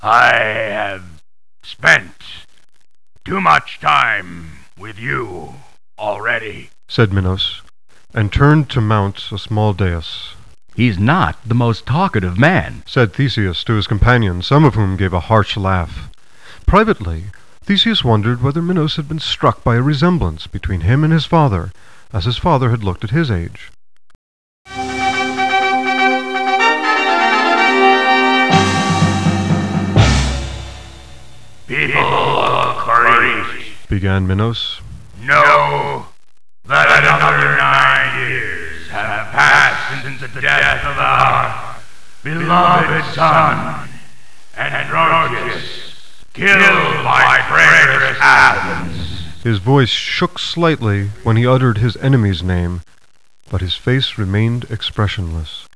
I have spent too much time with you already, said Minos, and turned to mount a small dais. He's not the most talkative man, said Theseus to his companions, some of whom gave a harsh laugh. Privately, Theseus wondered whether Minos had been struck by a resemblance between him and his father, as his father had looked at his age. People of Crete, began Minos. know that another 9 years have passed since the death of our beloved son, Andronicus, killed by traitorous Athens. His voice shook slightly when he uttered his enemy's name, but his face remained expressionless.